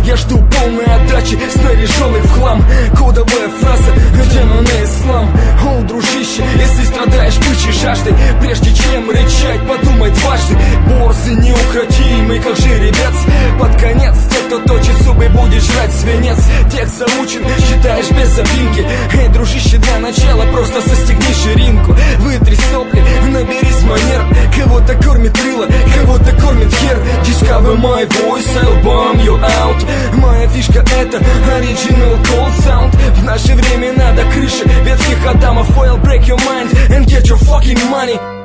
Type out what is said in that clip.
Я жду полной отдачи, снаряженных в хлам. Кодовая фраза, демон и ислам. О, дружище, если страдаешь бычьей жаждой, прежде чем рычать, подумай дважды. Борзый, неукротимый, как жеребец. Под конец, те, кто точит зубы, будет жрать свинец. Текст заучен, считаешь без запинки. Эй, дружище, для начала просто застегни ширинку. Вытри сопли, наберись манер. Кого-то кормит крыло, кого-то кормит хер. Discover my voice, I'll bomb you out. Моя фишка это original cold sound. В наше время надо крыши ветхих адамов. I'll break your mind and get your fucking money.